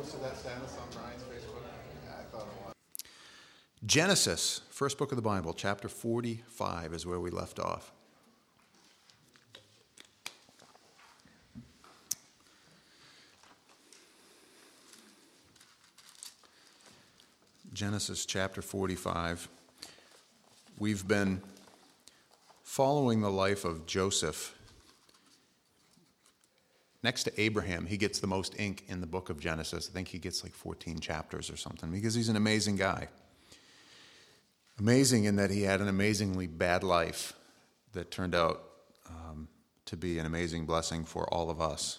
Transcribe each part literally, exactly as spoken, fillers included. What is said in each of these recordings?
posted that status on Brian's Facebook? Yeah, I thought it was. Genesis, first book of the Bible, chapter forty-five is where we left off. Genesis chapter forty-five. We've been following the life of Joseph. Next to Abraham, he gets the most ink in the book of Genesis. I think he gets like fourteen chapters or something because he's an amazing guy. Amazing in that he had an amazingly bad life that turned out um, to be an amazing blessing for all of us.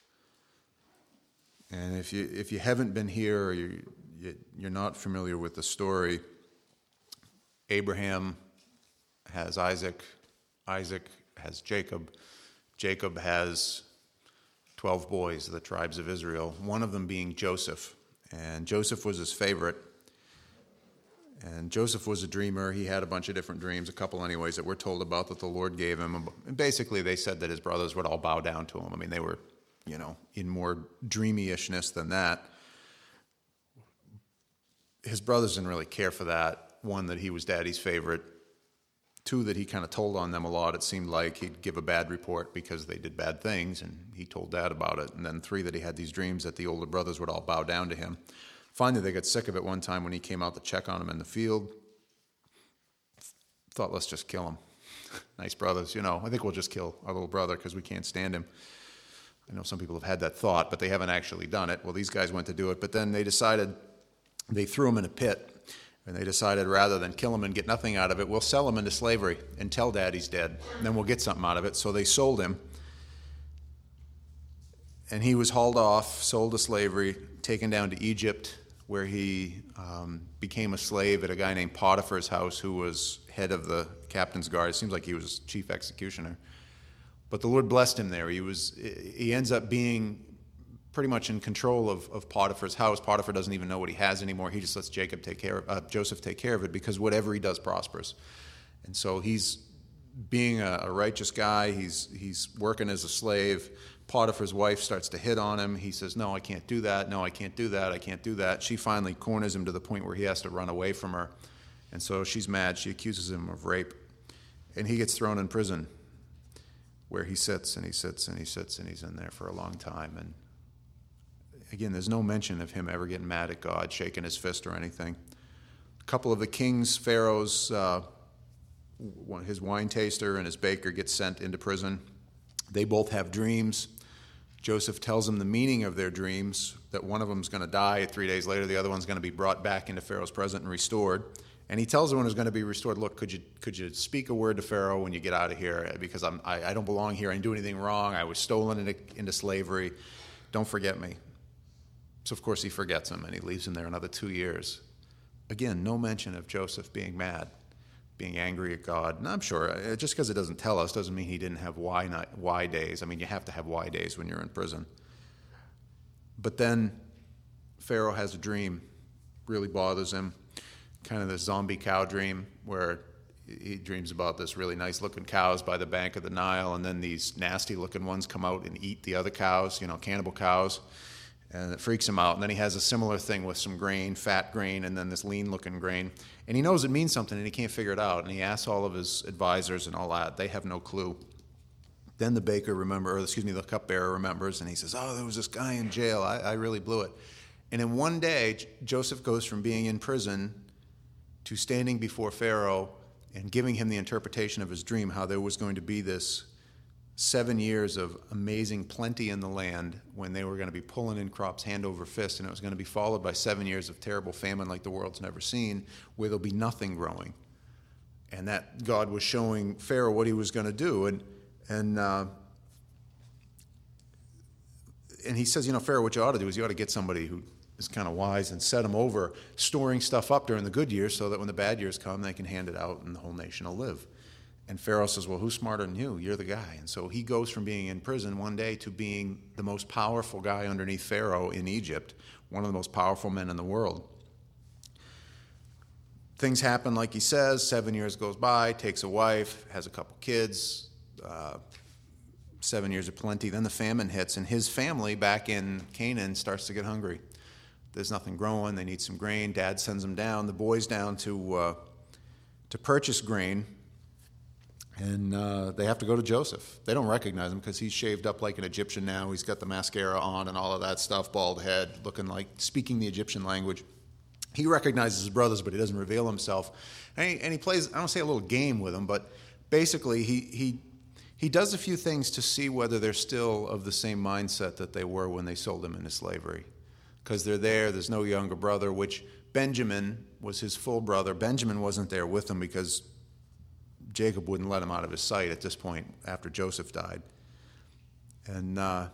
And if you if you haven't been here or you, you're not familiar with the story, Abraham has Isaac, Isaac has Jacob, Jacob has twelve boys, the tribes of Israel, one of them being Joseph. And Joseph was his favorite. And Joseph was a dreamer. He had a bunch of different dreams, a couple anyways, that we're told about that the Lord gave him. And basically, they said that his brothers would all bow down to him. I mean, they were, you know, in more dreamy-ishness than that. His brothers didn't really care for that. One, that he was daddy's favorite. Two, that he kind of told on them a lot. It seemed like he'd give a bad report because they did bad things, and he told dad about it. And then three, that he had these dreams that the older brothers would all bow down to him. Finally, they got sick of it one time when he came out to check on him in the field. Thought, let's just kill him. Nice brothers, you know. I think we'll just kill our little brother because we can't stand him. I know some people have had that thought, but they haven't actually done it. Well, these guys went to do it, but then they decided, they threw him in a pit, and they decided rather than kill him and get nothing out of it, we'll sell him into slavery and tell dad he's dead, and then we'll get something out of it. So they sold him, and he was hauled off, sold to slavery, taken down to Egypt, where he um, became a slave at a guy named Potiphar's house, who was head of the captain's guard. It seems like he was chief executioner. But the Lord blessed him there. He was he ends up being pretty much in control of, of Potiphar's house. Potiphar doesn't even know what he has anymore. He just lets Jacob take care of, uh, Joseph take care of it, because whatever he does prospers. And so he's being a, a righteous guy. He's he's working as a slave. Potiphar's wife starts to hit on him. He says, no, I can't do that. No, I can't do that. I can't do that. She finally corners him to the point where he has to run away from her. And so she's mad. She accuses him of rape. And he gets thrown in prison, where he sits and he sits and he sits and he's in there for a long time. And again, there's no mention of him ever getting mad at God, shaking his fist or anything. A couple of the king's, Pharaoh's, uh, his wine taster and his baker get sent into prison. They both have dreams. Joseph tells them the meaning of their dreams, that one of them's going to die. Three days later, the other one's going to be brought back into Pharaoh's presence and restored. And he tells the one who's going to be restored, look, could you could you speak a word to Pharaoh when you get out of here? Because I'm, I, I don't belong here. I didn't do anything wrong. I was stolen into, into slavery. Don't forget me. So, of course, he forgets him, and he leaves him there another two years. Again, no mention of Joseph being mad, being angry at God. And I'm sure, just because it doesn't tell us doesn't mean he didn't have why, not, why days. I mean, you have to have why days when you're in prison. But then Pharaoh has a dream, really bothers him, kind of this zombie cow dream, where he dreams about this really nice-looking cows by the bank of the Nile, and then these nasty-looking ones come out and eat the other cows, you know, cannibal cows. And it freaks him out. And then he has a similar thing with some grain, fat grain, and then this lean-looking grain. And he knows it means something, and he can't figure it out. And he asks all of his advisors and all that. They have no clue. Then the baker remember, or excuse me, the cupbearer remembers, and he says, oh, there was this guy in jail. I, I really blew it. And in one day, J- Joseph goes from being in prison to standing before Pharaoh and giving him the interpretation of his dream, how there was going to be this seven years of amazing plenty in the land when they were going to be pulling in crops hand over fist, and it was going to be followed by seven years of terrible famine like the world's never seen, where there'll be nothing growing. And that God was showing Pharaoh what he was going to do. And and uh, and he says, you know, Pharaoh, what you ought to do is you ought to get somebody who is kind of wise and set them over storing stuff up during the good years so that when the bad years come, they can hand it out and the whole nation will live. And Pharaoh says, well, who's smarter than you? You're the guy. And so he goes from being in prison one day to being the most powerful guy underneath Pharaoh in Egypt, one of the most powerful men in the world. Things happen like he says. Seven years goes by, takes a wife, has a couple kids, uh, seven years of plenty. Then the famine hits, and his family back in Canaan starts to get hungry. There's nothing growing. They need some grain. Dad sends them down, the boys down to uh, to purchase grain, and uh, they have to go to Joseph. They don't recognize him because he's shaved up like an Egyptian now. He's got the mascara on and all of that stuff, bald head, looking like speaking the Egyptian language. He recognizes his brothers, but he doesn't reveal himself. And he, and he plays, I don't say a little game with them, but basically he he he does a few things to see whether they're still of the same mindset that they were when they sold him into slavery. Because they're there, there's no younger brother, which Benjamin was his full brother. Benjamin wasn't there with him because Jacob wouldn't let him out of his sight at this point after Joseph died. And uh,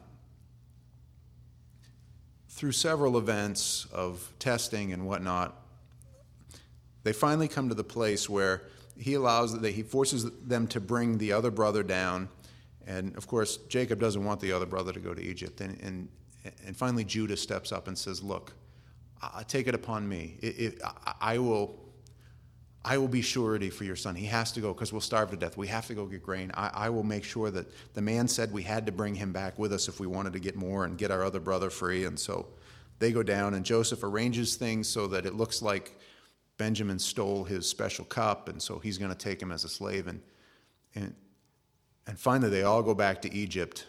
through several events of testing and whatnot, they finally come to the place where he allows, he forces them to bring the other brother down. And of course, Jacob doesn't want the other brother to go to Egypt. And, and, and finally, Judah steps up and says, look, I take it upon me. It, it, I, I will I will be surety for your son. He has to go because we'll starve to death. We have to go get grain. I, I will make sure that the man said we had to bring him back with us if we wanted to get more and get our other brother free. And so they go down, and Joseph arranges things so that it looks like Benjamin stole his special cup, and so he's going to take him as a slave. And, and, and finally, they all go back to Egypt.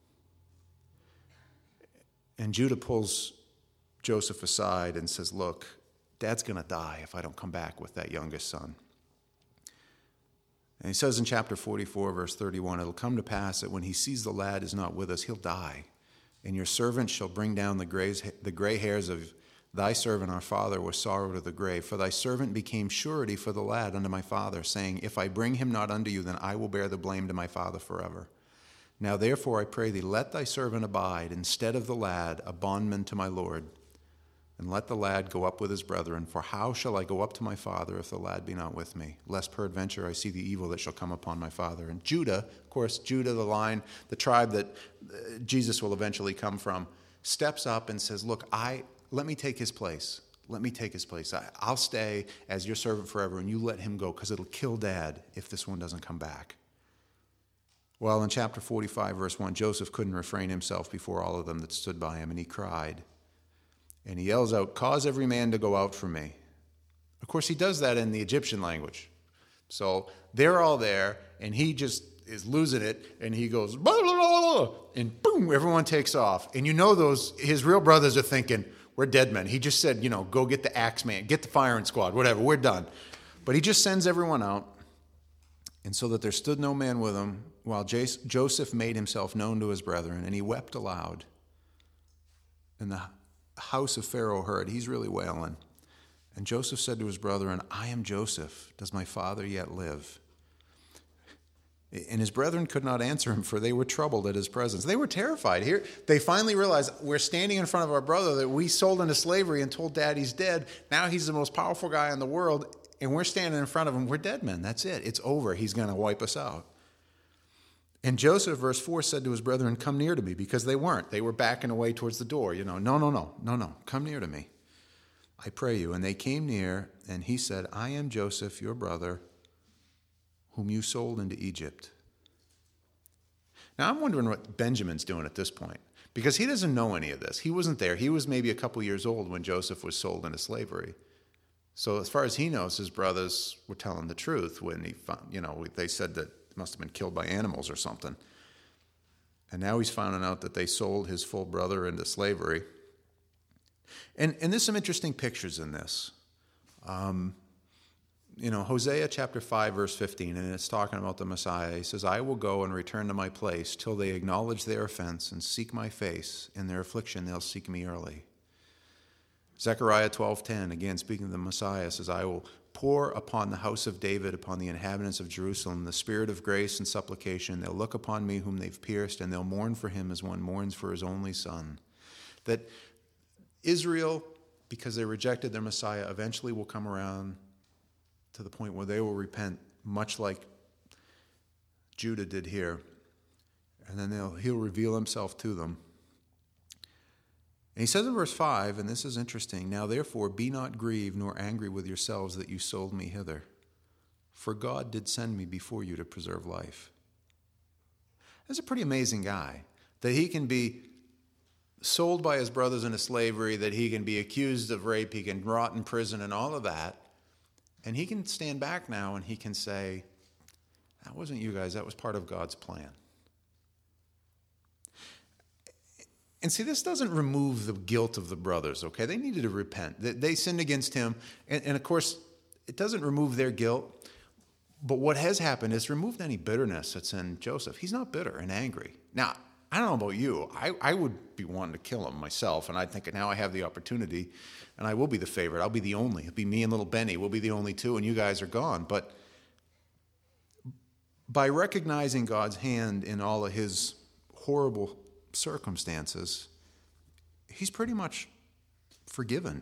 And Judah pulls Joseph aside and says, look, Dad's going to die if I don't come back with that youngest son. And he says in chapter forty-four, verse thirty-one, it'll come to pass that when he sees the lad is not with us, he'll die. And your servant shall bring down the gray, the gray hairs of thy servant our father with sorrow to the grave. For thy servant became surety for the lad unto my father, saying, if I bring him not unto you, then I will bear the blame to my father forever. Now therefore I pray thee, let thy servant abide instead of the lad, a bondman to my Lord. And let the lad go up with his brethren, for how shall I go up to my father if the lad be not with me? Lest peradventure I see the evil that shall come upon my father. And Judah, of course, Judah, the line, the tribe that Jesus will eventually come from, steps up and says, look, I let me take his place. Let me take his place. I, I'll stay as your servant forever, and you let him go, because it'll kill Dad if this one doesn't come back. Well, in chapter forty-five, verse one, Joseph couldn't refrain himself before all of them that stood by him, and he cried. And he yells out, cause every man to go out from me. Of course, he does that in the Egyptian language. So they're all there, and he just is losing it, and he goes, blah, blah, blah, blah, and boom, everyone takes off. And you know those, his real brothers are thinking, we're dead men. He just said, you know, go get the axe man, get the firing squad, whatever, we're done. But he just sends everyone out. And so that there stood no man with him, while Joseph made himself known to his brethren, and he wept aloud. And the house of Pharaoh heard. He's really wailing. And Joseph said to his brethren, I am Joseph. Does my father yet live? And his brethren could not answer him, for they were troubled at his presence. They were terrified. Here, they finally realized, we're standing in front of our brother that we sold into slavery and told Dad he's dead. Now he's the most powerful guy in the world, and we're standing in front of him. We're dead men. That's it. It's over. He's going to wipe us out. And Joseph, verse four, said to his brethren, come near to me, because they weren't. They were backing away towards the door. You know, no, no, no, no, no, come near to me, I pray you. And they came near, and he said, I am Joseph, your brother, whom you sold into Egypt. Now, I'm wondering what Benjamin's doing at this point, because he doesn't know any of this. He wasn't there. He was maybe a couple years old when Joseph was sold into slavery. So as far as he knows, his brothers were telling the truth when he found, you know, they said that must have been killed by animals or something. And now he's finding out that they sold his full brother into slavery. And and there's some interesting pictures in this. Um, you know, Hosea chapter five, verse fifteen, and it's talking about the Messiah. He says, I will go and return to my place till they acknowledge their offense and seek my face. In their affliction, they'll seek me early. Zechariah twelve ten, again speaking of the Messiah, says, I will pour upon the house of David, upon the inhabitants of Jerusalem, the spirit of grace and supplication. They'll look upon me whom they've pierced, and they'll mourn for him as one mourns for his only son. That Israel, because they rejected their Messiah, eventually will come around to the point where they will repent, much like Judah did here. And then they'll, he'll reveal himself to them. And he says in verse five, and this is interesting, now therefore be not grieved nor angry with yourselves that you sold me hither, for God did send me before you to preserve life. That's a pretty amazing guy, that he can be sold by his brothers into slavery, that he can be accused of rape, he can rot in prison and all of that. And he can stand back now and he can say, that wasn't you guys, that was part of God's plan. And see, this doesn't remove the guilt of the brothers, okay? They needed to repent. They, they sinned against him. And, and of course, it doesn't remove their guilt. But what has happened is removed any bitterness that's in Joseph. He's not bitter and angry. Now, I don't know about you. I, I would be wanting to kill him myself. And I think now I have the opportunity. And I will be the favorite. I'll be the only. It'll be me and little Benny. We'll be the only two. And you guys are gone. But by recognizing God's hand in all of his horrible circumstances, he's pretty much forgiven.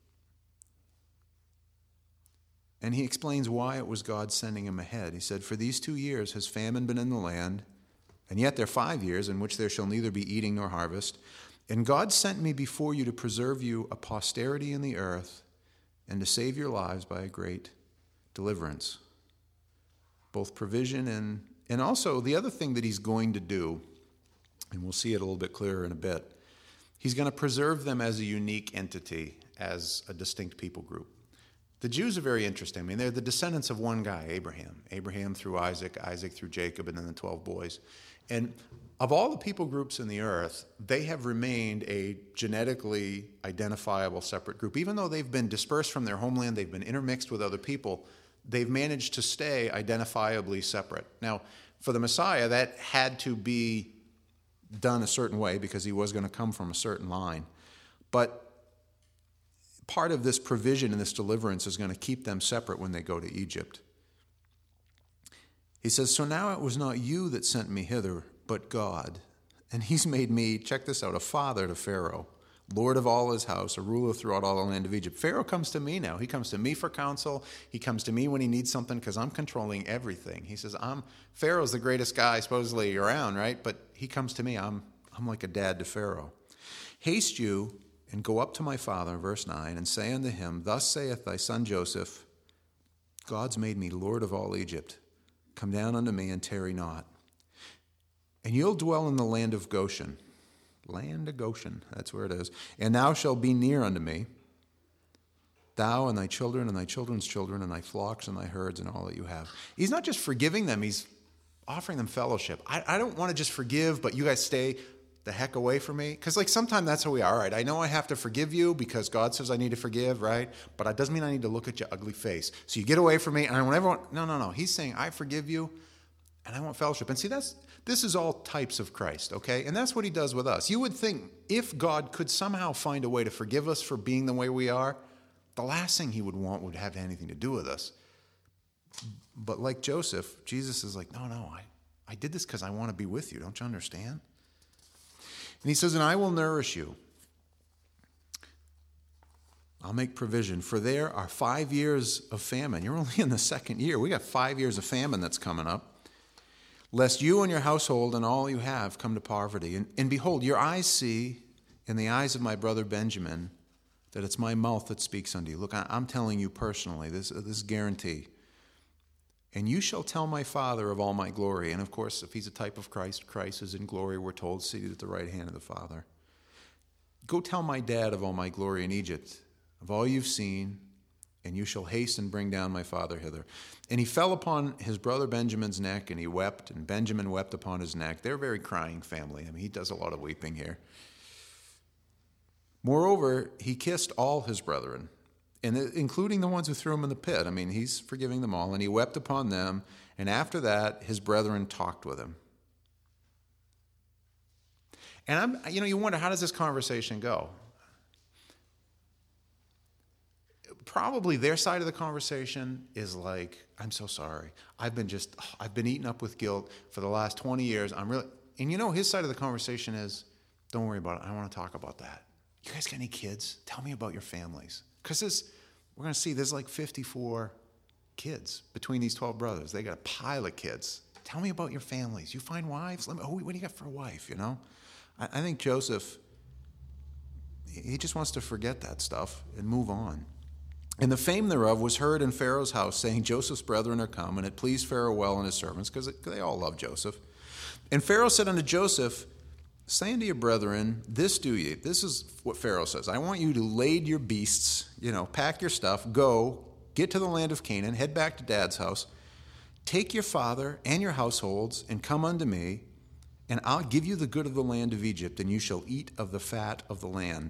And he explains why it was God sending him ahead. He said, for these two years has famine been in the land, and yet there are five years in which there shall neither be eating nor harvest. And God sent me before you to preserve you a posterity in the earth and to save your lives by a great deliverance. Both provision and, and also the other thing that he's going to do, and we'll see it a little bit clearer in a bit, he's going to preserve them as a unique entity, as a distinct people group. The Jews are very interesting. I mean, they're the descendants of one guy, Abraham. Abraham through Isaac, Isaac through Jacob, and then the twelve boys. And of all the people groups in the earth, they have remained a genetically identifiable separate group. Even though they've been dispersed from their homeland, they've been intermixed with other people, they've managed to stay identifiably separate. Now, for the Messiah, that had to be done a certain way because he was going to come from a certain line. But part of this provision and this deliverance is going to keep them separate when they go to Egypt. He says, so now it was not you that sent me hither, but God. And he's made me, check this out, a father to Pharaoh, Lord of all his house, a ruler throughout all the land of Egypt. Pharaoh comes to me now. He comes to me for counsel. He comes to me when he needs something because I'm controlling everything. He says, I'm Pharaoh's the greatest guy supposedly around, right? But he comes to me. I'm, I'm like a dad to Pharaoh. Haste you and go up to my father, verse nine, and say unto him, thus saith thy son Joseph, God's made me Lord of all Egypt. Come down unto me and tarry not. And you'll dwell in the land of Goshen. Land of Goshen, that's where it is. And thou shalt be near unto me, thou and thy children and thy children's children and thy flocks and thy herds and all that you have. He's not just forgiving them, he's offering them fellowship. I, I don't want to just forgive, but you guys stay the heck away from me. Because like sometimes that's how we are, all right? I know I have to forgive you because God says I need to forgive, right? But that doesn't mean I need to look at your ugly face. So you get away from me and I won't ever want, no, no, no. He's saying I forgive you and I want fellowship. And see, that's this is all types of Christ, okay? And that's what he does with us. You would think if God could somehow find a way to forgive us for being the way we are, the last thing he would want would have anything to do with us. But like Joseph, Jesus is like, no, no, I, I did this because I want to be with you. Don't you understand? And he says, and I will nourish you. I'll make provision. For there are five years of famine. You're only in the second year. We got five years of famine that's coming up. Lest you and your household and all you have come to poverty. And, and behold, your eyes see in the eyes of my brother Benjamin that it's my mouth that speaks unto you. Look, I, I'm telling you personally, this, this is guarantee. And you shall tell my Father of all my glory. And of course, if he's a type of Christ, Christ is in glory, we're told, seated at the right hand of the Father. Go tell my dad of all my glory in Egypt, of all you've seen, and you shall haste and bring down my father hither. And he fell upon his brother Benjamin's neck, and he wept, and Benjamin wept upon his neck. They're a very crying family. I mean, he does a lot of weeping here. Moreover, he kissed all his brethren, and including the ones who threw him in the pit. I mean, he's forgiving them all, and he wept upon them, and after that, his brethren talked with him. And I'm, you know, you wonder, how does this conversation go? Probably their side of the conversation is like, I'm so sorry. I've been just, I've been eaten up with guilt for the last twenty years. I'm really, and you know, his side of the conversation is, don't worry about it. I don't want to talk about that. You guys got any kids? Tell me about your families. Because this, we're going to see there's like fifty-four kids between these twelve brothers. They got a pile of kids. Tell me about your families. You find wives? Let me, oh, what do you got for a wife, you know? I, I think Joseph, he just wants to forget that stuff and move on. And the fame thereof was heard in Pharaoh's house, saying, Joseph's brethren are come, and it pleased Pharaoh well and his servants, because they all love Joseph. And Pharaoh said unto Joseph, say unto your brethren, this do ye. This is what Pharaoh says. I want you to lade your beasts, you know, pack your stuff, go, get to the land of Canaan, head back to Dad's house, take your father and your households, and come unto me, and I'll give you the good of the land of Egypt, and you shall eat of the fat of the land.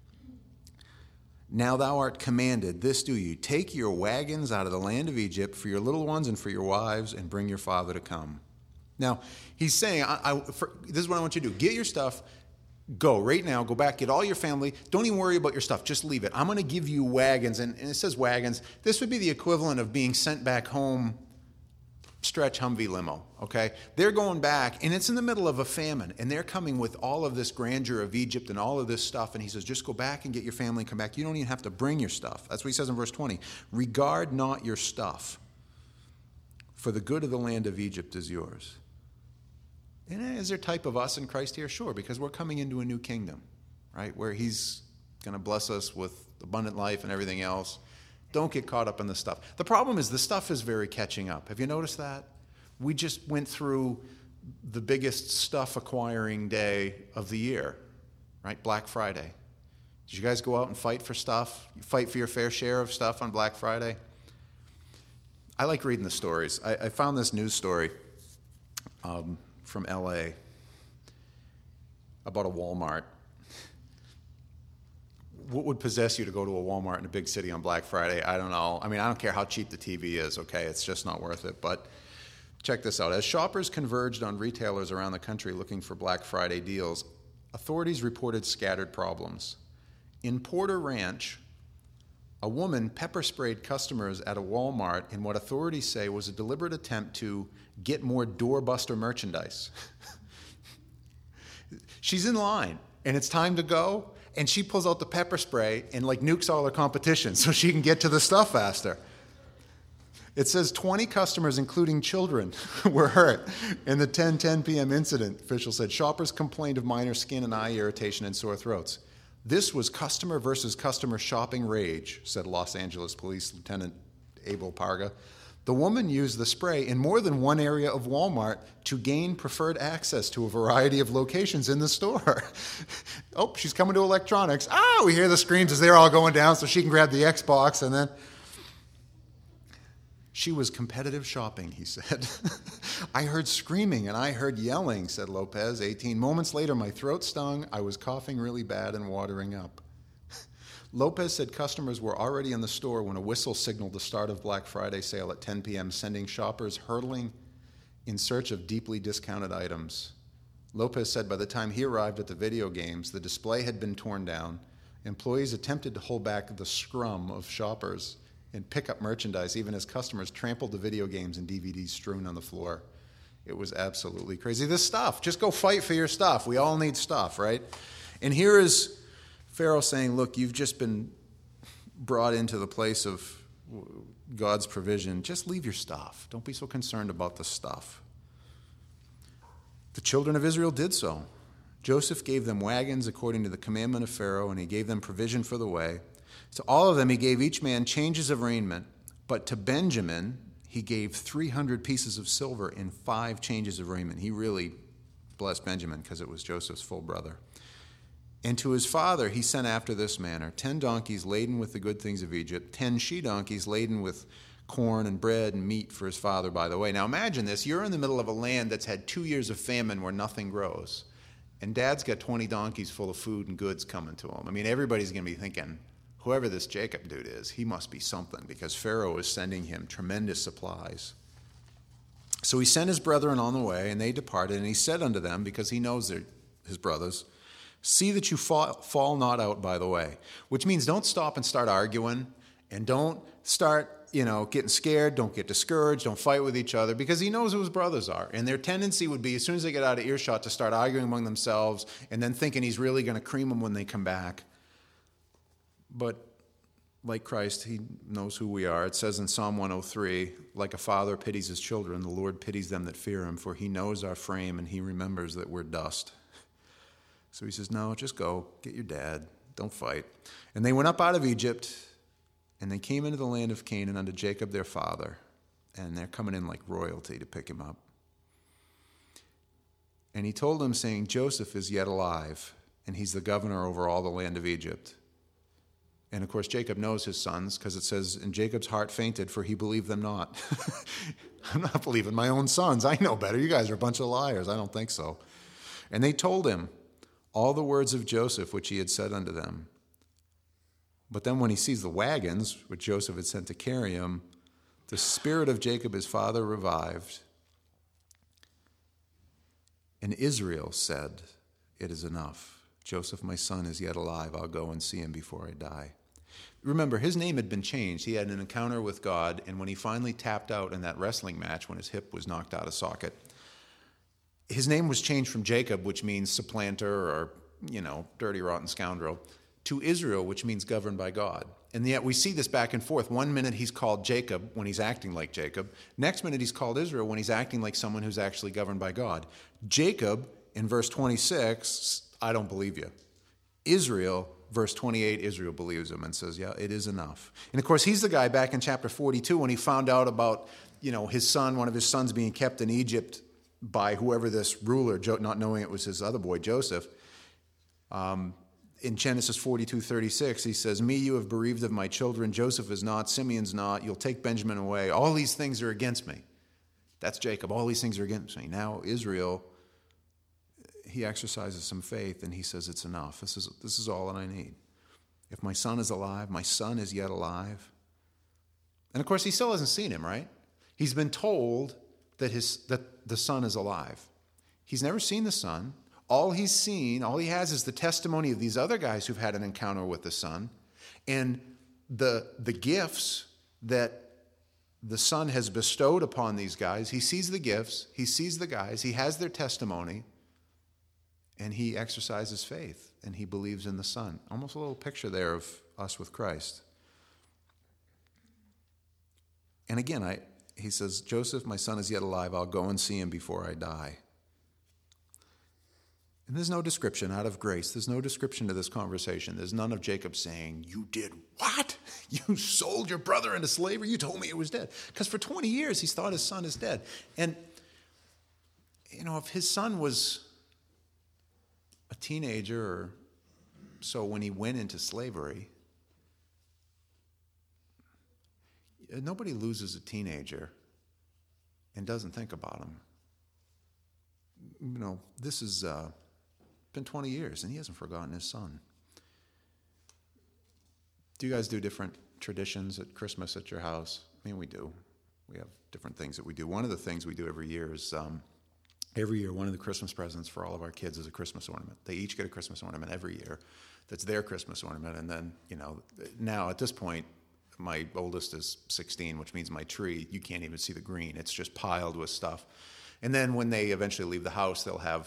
Now thou art commanded, this do you, take your wagons out of the land of Egypt for your little ones and for your wives, and bring your father to come. Now, he's saying, I, I, for, this is what I want you to do. Get your stuff, go right now, go back, get all your family. Don't even worry about your stuff, just leave it. I'm going to give you wagons, and, and it says wagons. This would be the equivalent of being sent back home, stretch Humvee limo, okay? They're going back, and it's in the middle of a famine, and they're coming with all of this grandeur of Egypt and all of this stuff, and he says, just go back and get your family and come back. You don't even have to bring your stuff. That's what he says in verse twenty. Regard not your stuff, for the good of the land of Egypt is yours. And is there a type of us in Christ here? Sure, because we're coming into a new kingdom, right, where he's going to bless us with abundant life and everything else. Don't get caught up in the stuff. The problem is the stuff is very catching up. Have you noticed that? We just went through the biggest stuff acquiring day of the year, right? Black Friday. Did you guys go out and fight for stuff? You fight for your fair share of stuff on Black Friday? I like reading the stories. I, I found this news story um, from L A about a Walmart. What would possess you to go to a Walmart in a big city on Black Friday? I don't know. I mean, I don't care how cheap the T V is, okay? It's just not worth it. But check this out. As shoppers converged on retailers around the country looking for Black Friday deals, authorities reported scattered problems. In Porter Ranch, a woman pepper-sprayed customers at a Walmart in what authorities say was a deliberate attempt to get more doorbuster merchandise. She's in line, and it's time to go, and she pulls out the pepper spray and like nukes all her competition so she can get to the stuff faster. It says twenty customers, including children, were hurt in the ten ten p.m. incident, officials said. Shoppers complained of minor skin and eye irritation and sore throats. This was customer versus customer shopping rage, said Los Angeles Police Lieutenant Abel Parga. The woman used the spray in more than one area of Walmart to gain preferred access to a variety of locations in the store. Oh, she's coming to electronics. Ah, we hear the screams as they're all going down so she can grab the Xbox, and then... She was competitive shopping, he said. I heard screaming and I heard yelling, said Lopez, eighteen. Moments later, my throat stung. I was coughing really bad and watering up. Lopez said customers were already in the store when a whistle signaled the start of Black Friday sale at ten p.m., sending shoppers hurtling in search of deeply discounted items. Lopez said by the time he arrived at the video games, the display had been torn down. Employees attempted to hold back the scrum of shoppers and pick up merchandise, even as customers trampled the video games and D V Ds strewn on the floor. It was absolutely crazy. This stuff, just go fight for your stuff. We all need stuff, right? And here is Pharaoh saying, look, you've just been brought into the place of God's provision. Just leave your stuff. Don't be so concerned about the stuff. The children of Israel did so. Joseph gave them wagons according to the commandment of Pharaoh, and he gave them provision for the way. To all of them he gave each man changes of raiment, but to Benjamin he gave three hundred pieces of silver and five changes of raiment. He really blessed Benjamin because it was Joseph's full brother. And to his father he sent after this manner, ten donkeys laden with the good things of Egypt, ten she-donkeys laden with corn and bread and meat for his father, by the way. Now imagine this. You're in the middle of a land that's had two years of famine where nothing grows. And Dad's got twenty donkeys full of food and goods coming to him. I mean, everybody's going to be thinking, whoever this Jacob dude is, he must be something, because Pharaoh is sending him tremendous supplies. So he sent his brethren on the way, and they departed, and he said unto them, because he knows they're his brothers, see that you fall, fall not out by the way, which means don't stop and start arguing, and don't start, you know, getting scared, don't get discouraged, don't fight with each other, because he knows who his brothers are. And their tendency would be, as soon as they get out of earshot, to start arguing among themselves, and then thinking he's really going to cream them when they come back. But like Christ, he knows who we are. It says in Psalm one oh three, like a father pities his children, the Lord pities them that fear him, for he knows our frame and he remembers that we're dust. So he says, no, just go, get your dad, don't fight. And they went up out of Egypt, and they came into the land of Canaan unto Jacob their father, and they're coming in like royalty to pick him up. And he told him, saying, Joseph is yet alive, and he's the governor over all the land of Egypt. And of course, Jacob knows his sons, because it says, and Jacob's heart fainted, for he believed them not. I'm not believing my own sons. I know better. You guys are a bunch of liars. I don't think so. And they told him all the words of Joseph, which he had said unto them. But then when he sees the wagons, which Joseph had sent to carry him, the spirit of Jacob his father revived. And Israel said, it is enough. Joseph, my son, is yet alive. I'll go and see him before I die. Remember, his name had been changed. He had an encounter with God, and when he finally tapped out in that wrestling match, when his hip was knocked out of socket, his name was changed from Jacob, which means supplanter or, you know, dirty, rotten scoundrel, to Israel, which means governed by God. And yet we see this back and forth. One minute he's called Jacob when he's acting like Jacob. Next minute he's called Israel when he's acting like someone who's actually governed by God. Jacob, in verse twenty-six, I don't believe you. Israel, verse twenty-eight, Israel believes him and says, yeah, it is enough. And of course, he's the guy back in chapter forty-two when he found out about, you know, his son, one of his sons being kept in Egypt by whoever this ruler, not knowing it was his other boy, Joseph. Um, in Genesis forty-two thirty-six, he says, me you have bereaved of my children. Joseph is not, Simeon's not. You'll take Benjamin away. All these things are against me. That's Jacob. All these things are against me. Now Israel, he exercises some faith and he says, it's enough. This is, this is all that I need. If my son is alive, my son is yet alive. And of course, he still hasn't seen him, right? He's been told that his that the son is alive. He's never seen the son. All he's seen, all he has is the testimony of these other guys who've had an encounter with the son and the, the gifts that the son has bestowed upon these guys. He sees the gifts, he sees the guys, he has their testimony, and he exercises faith, and he believes in the son. Almost a little picture there of us with Christ. And again, I, he says, Joseph, my son is yet alive. I'll go and see him before I die. And there's no description out of grace. There's no description to this conversation. There's none of Jacob saying, you did what? You sold your brother into slavery? You told me it was dead. Because for twenty years, he's thought his son is dead. And, you know, if his son was a teenager or so when he went into slavery, nobody loses a teenager and doesn't think about him. You know, this has uh, been twenty years, and he hasn't forgotten his son. Do you guys do different traditions at Christmas at your house? I mean, we do. We have different things that we do. One of the things we do every year is um, every year one of the Christmas presents for all of our kids is a Christmas ornament. They each get a Christmas ornament every year. That's their Christmas ornament. And then, you know, now at this point, my oldest is sixteen, which means my tree, you can't even see the green. It's just piled with stuff. And then when they eventually leave the house, they'll have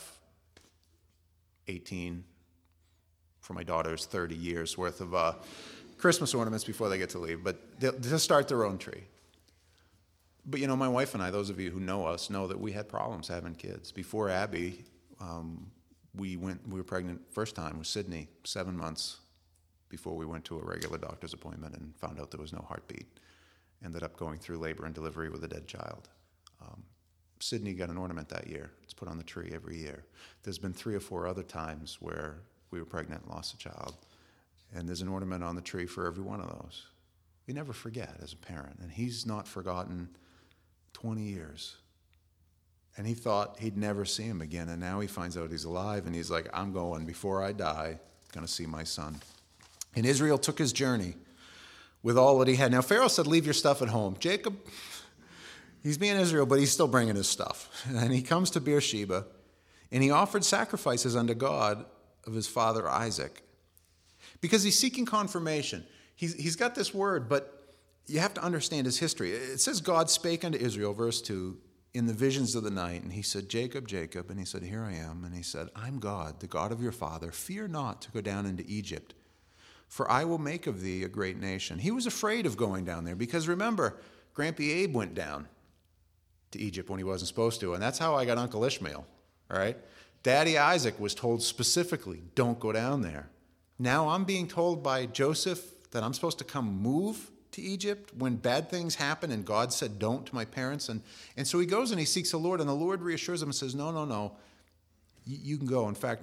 eighteen, for my daughters, thirty years worth of uh, Christmas ornaments before they get to leave. But they'll, they'll start their own tree. But, you know, my wife and I, those of you who know us, know that we had problems having kids. Before Abby, um, we went. We were pregnant first time with Sydney, seven months before we went to a regular doctor's appointment and found out there was no heartbeat. Ended up going through labor and delivery with a dead child. Um, Sydney got an ornament that year. It's put on the tree every year. There's been three or four other times where we were pregnant and lost a child. And there's an ornament on the tree for every one of those. We never forget as a parent. And he's not forgotten twenty years. And he thought he'd never see him again. And now he finds out he's alive. And he's like, I'm going, before I die, going to see my son. And Israel took his journey with all that he had. Now, Pharaoh said, leave your stuff at home. Jacob, he's being Israel, but he's still bringing his stuff. And he comes to Beersheba, and he offered sacrifices unto God of his father Isaac. Because he's seeking confirmation. He's, he's got this word, but you have to understand his history. It says God spake unto Israel, verse two, in the visions of the night. And he said, Jacob, Jacob. And he said, here I am. And he said, I'm God, the God of your father. Fear not to go down into Egypt, for I will make of thee a great nation. He was afraid of going down there because, remember, Grampy Abe went down to Egypt when he wasn't supposed to, and that's how I got Uncle Ishmael, all right? Daddy Isaac was told specifically, don't go down there. Now I'm being told by Joseph that I'm supposed to come move to Egypt when bad things happen, and God said don't to my parents. And, and so he goes and he seeks the Lord, and the Lord reassures him and says, no, no, no. you, you can go. In fact,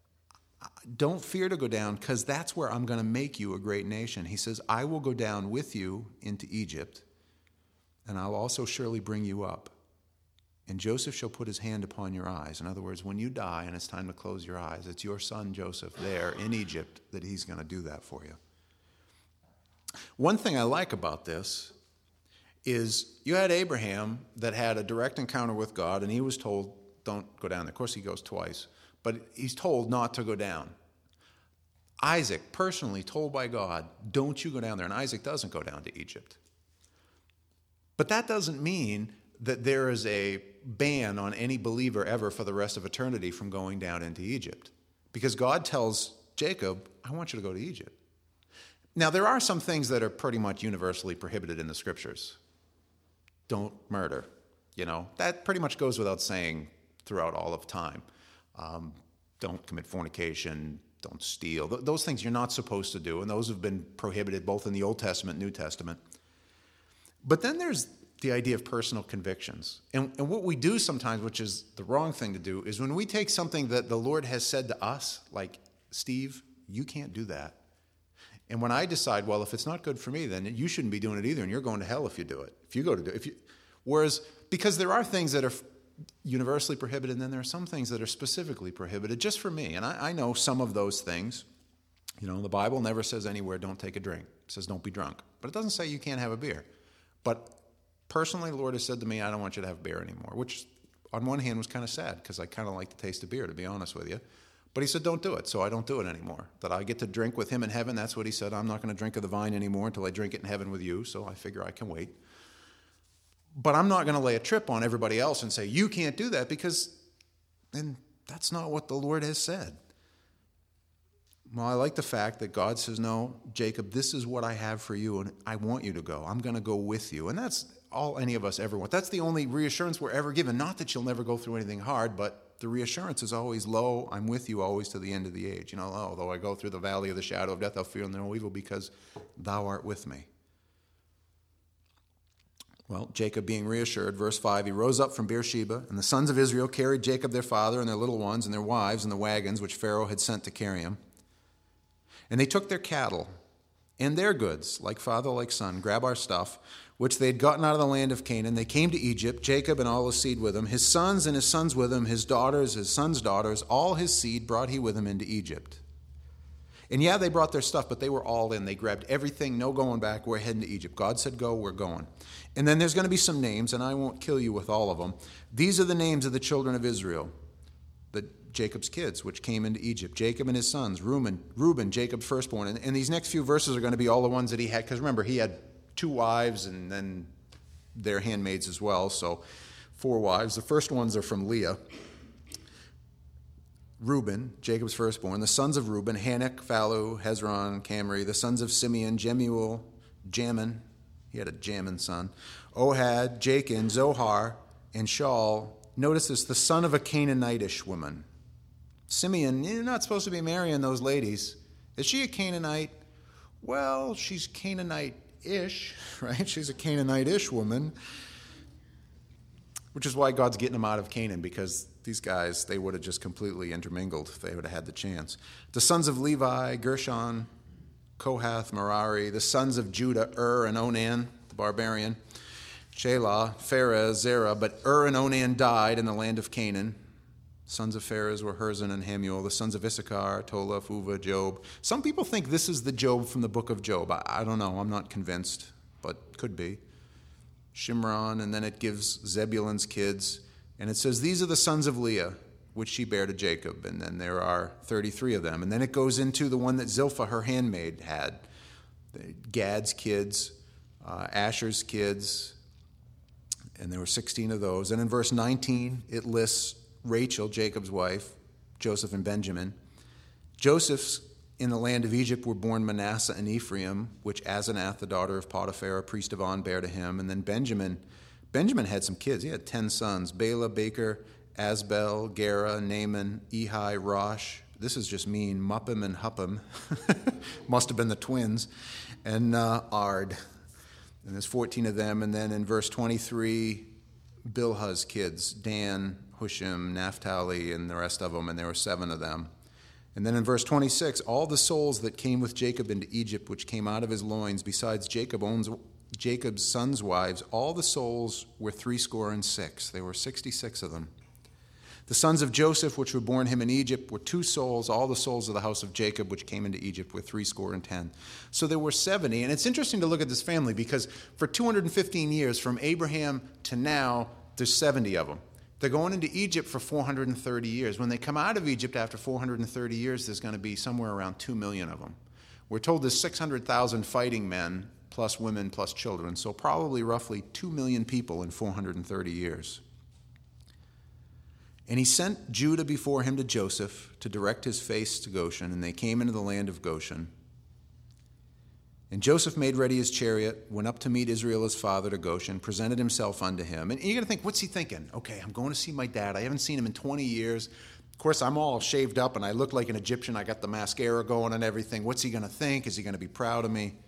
don't fear to go down, because that's where I'm going to make you a great nation. He says, I will go down with you into Egypt, and I'll also surely bring you up. And Joseph shall put his hand upon your eyes. In other words, when you die and it's time to close your eyes, it's your son Joseph there in Egypt that he's going to do that for you. One thing I like about this is you had Abraham that had a direct encounter with God, and he was told, don't go down there. Of course, he goes twice, but he's told not to go down. Isaac, personally told by God, don't you go down there. And Isaac doesn't go down to Egypt. But that doesn't mean that there is a ban on any believer ever for the rest of eternity from going down into Egypt. Because God tells Jacob, I want you to go to Egypt. Now, there are some things that are pretty much universally prohibited in the scriptures. Don't murder. You know, that pretty much goes without saying throughout all of time. Um, don't commit fornication. Don't steal. Th- those things you're not supposed to do, and those have been prohibited both in the Old Testament and New Testament. But then there's the idea of personal convictions. And, and what we do sometimes, which is the wrong thing to do, is when we take something that the Lord has said to us, like, Steve, you can't do that. And when I decide, well, if it's not good for me, then you shouldn't be doing it either, and you're going to hell if you do it. If you go to do it. If you, whereas, because there are things that are universally prohibited, and then there are some things that are specifically prohibited just for me. And I, I know some of those things. You know, the Bible never says anywhere, don't take a drink. It says don't be drunk. But it doesn't say you can't have a beer. But personally, the Lord has said to me, I don't want you to have beer anymore, which on one hand was kind of sad because I kind of like the taste of beer, to be honest with you. But he said, don't do it, so I don't do it anymore. That I get to drink with him in heaven, that's what he said. I'm not going to drink of the vine anymore until I drink it in heaven with you, so I figure I can wait. But I'm not going to lay a trip on everybody else and say, you can't do that, because then that's not what the Lord has said. Well, I like the fact that God says, no, Jacob, this is what I have for you, and I want you to go. I'm going to go with you. And that's all any of us ever want. That's the only reassurance we're ever given. Not that you'll never go through anything hard, but the reassurance is always, lo, I'm with you always to the end of the age. You know, oh, though I go through the valley of the shadow of death, I'll fear no evil, because thou art with me. Well, Jacob being reassured, verse five, he rose up from Beersheba, and the sons of Israel carried Jacob their father and their little ones and their wives in the wagons which Pharaoh had sent to carry him. And they took their cattle and their goods, like father, like son, grab our stuff, which they had gotten out of the land of Canaan. They came to Egypt, Jacob and all his seed with him, his sons and his sons with him, his daughters, his sons' daughters, all his seed brought he with him into Egypt. And yeah, they brought their stuff, but they were all in. They grabbed everything, no going back, we're heading to Egypt. God said go, we're going. And then there's going to be some names, and I won't kill you with all of them. These are the names of the children of Israel, the Jacob's kids, which came into Egypt. Jacob and his sons, Reuben, Reuben Jacob's firstborn. And, and these next few verses are going to be all the ones that he had, because remember, he had two wives and then their handmaids as well, so four wives. The first ones are from Leah. Reuben, Jacob's firstborn, the sons of Reuben, Hanok, Phalu, Hezron, Camri, the sons of Simeon, Jemuel, Jamin, he had a Jamin son, Ohad, Jachin, Zohar, and Shaul. Notice this, the son of a Canaanitish woman. Simeon, you're not supposed to be marrying those ladies. Is she a Canaanite? Well, she's Canaanite-ish, right? She's a Canaanite-ish woman, which is why God's getting them out of Canaan, because these guys, they would have just completely intermingled if they would have had the chance. The sons of Levi, Gershon, Kohath, Merari. The sons of Judah, Ur and Onan, the barbarian. Shelah, Pharez, Zerah. But Ur and Onan died in the land of Canaan. Sons of Pharez were Herzon and Hamuel. The sons of Issachar, Tola, Puvah, Job. Some people think this is the Job from the book of Job. I, I don't know. I'm not convinced, but could be. Shimron, and then it gives Zebulun's kids. And it says, these are the sons of Leah, which she bare to Jacob. And then there are thirty-three of them. And then it goes into the one that Zilpah, her handmaid, had. Gad's kids, uh, Asher's kids, and there were sixteen of those. And in verse nineteen, it lists Rachel, Jacob's wife, Joseph and Benjamin. Joseph's in the land of Egypt were born Manasseh and Ephraim, which Asenath, the daughter of Potiphar, a priest of On, bare to him. And then Benjamin, Benjamin had some kids. He had ten sons, Bela, Baker, Asbel, Gera, Naaman, Ehi, Rosh. This is just mean, Muppim and Huppim. Must have been the twins. And uh, Ard. And there's fourteen of them. And then in verse twenty-three, Bilhah's kids, Dan, Hushim, Naphtali, and the rest of them, and there were seven of them. And then in verse twenty-six, all the souls that came with Jacob into Egypt, which came out of his loins, besides Jacob owns, Jacob's sons' wives, all the souls were threescore and six. There were sixty-six of them. The sons of Joseph, which were born him in Egypt, were two souls. All the souls of the house of Jacob, which came into Egypt, were threescore and ten. So there were seventy. And it's interesting to look at this family because for two hundred fifteen years, from Abraham to now, there's seventy of them. They're going into Egypt for four hundred thirty years. When they come out of Egypt after four hundred thirty years, there's going to be somewhere around two million of them. We're told there's six hundred thousand fighting men, plus women, plus children. So probably roughly two million people in four hundred thirty years. And he sent Judah before him to Joseph to direct his face to Goshen, and they came into the land of Goshen. And Joseph made ready his chariot, went up to meet Israel his father to Goshen, presented himself unto him. And you're going to think, what's he thinking? Okay, I'm going to see my dad. I haven't seen him in twenty years. Of course, I'm all shaved up, and I look like an Egyptian. I got the mascara going and everything. What's he going to think? Is he going to be proud of me?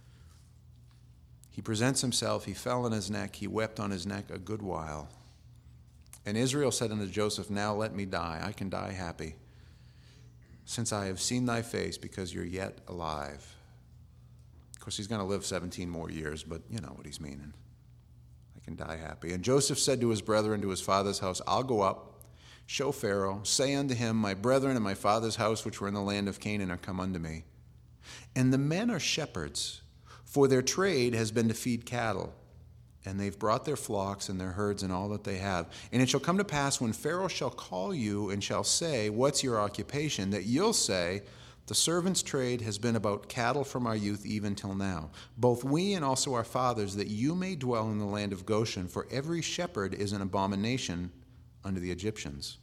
He presents himself. He fell on his neck. He wept on his neck a good while. And Israel said unto Joseph, now let me die. I can die happy, since I have seen thy face, because you're yet alive. Of course, he's going to live seventeen more years, but you know what he's meaning. I can die happy. And Joseph said to his brethren, to his father's house, I'll go up, show Pharaoh, say unto him, my brethren and my father's house, which were in the land of Canaan, are come unto me. And the men are shepherds, for their trade has been to feed cattle. And they've brought their flocks and their herds and all that they have. And it shall come to pass, when Pharaoh shall call you and shall say, what's your occupation? That you'll say, the servant's trade has been about cattle from our youth even till now. Both we and also our fathers, that you may dwell in the land of Goshen. For every shepherd is an abomination unto the Egyptians.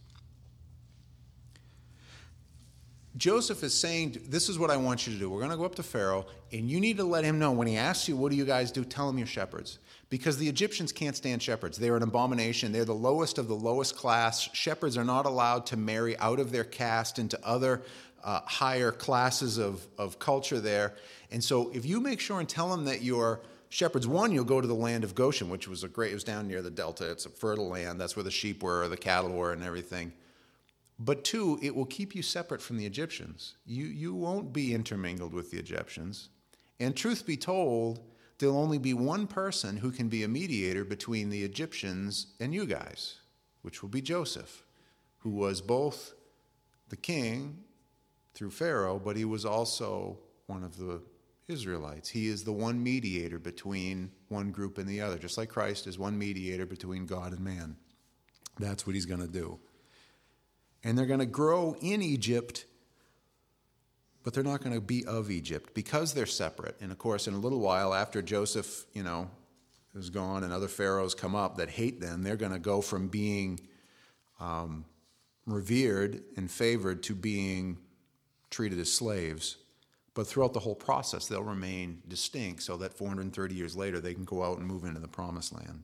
Joseph is saying, this is what I want you to do. We're going to go up to Pharaoh, and you need to let him know when he asks you, what do you guys do? Tell him you're shepherds. Because the Egyptians can't stand shepherds. They're an abomination. They're the lowest of the lowest class. Shepherds are not allowed to marry out of their caste into other uh, higher classes of, of culture there. And so if you make sure and tell them that you're shepherds, one, you'll go to the land of Goshen, which was a great, it was down near the delta. It's a fertile land. That's where the sheep were, the cattle were, and everything. But two, it will keep you separate from the Egyptians. You, you won't be intermingled with the Egyptians. And truth be told, there'll only be one person who can be a mediator between the Egyptians and you guys, which will be Joseph, who was both the king through Pharaoh, but he was also one of the Israelites. He is the one mediator between one group and the other, just like Christ is one mediator between God and man. That's what he's going to do. And they're going to grow in Egypt, but they're not going to be of Egypt because they're separate. And of course, in a little while after Joseph, you know, is gone and other pharaohs come up that hate them, they're going to go from being um, revered and favored to being treated as slaves. But throughout the whole process, they'll remain distinct so that four hundred thirty years later, they can go out and move into the promised land.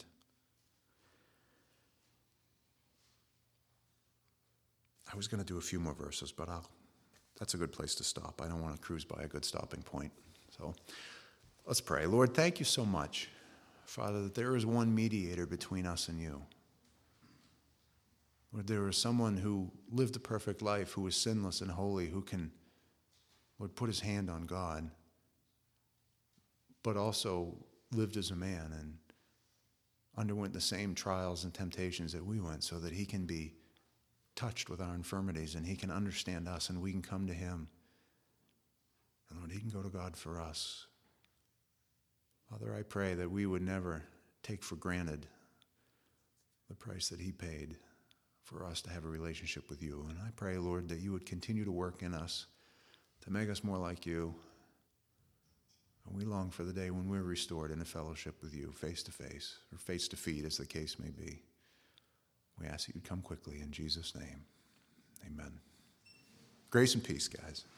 I was going to do a few more verses, but I'll, that's a good place to stop. I don't want to cruise by a good stopping point. So let's pray. Lord, thank you so much, Father, that there is one mediator between us and you. Lord, there is someone who lived a perfect life, who is sinless and holy, who can, Lord, put his hand on God, but also lived as a man and underwent the same trials and temptations that we went so that he can be touched with our infirmities and he can understand us and we can come to him. And Lord, he can go to God for us. Father, I pray that we would never take for granted the price that he paid for us to have a relationship with you. And I pray, Lord, that you would continue to work in us to make us more like you. And we long for the day when we're restored in a fellowship with you, face to face, or face to feet, as the case may be. We ask that you'd come quickly in Jesus' name. Amen. Grace and peace, guys.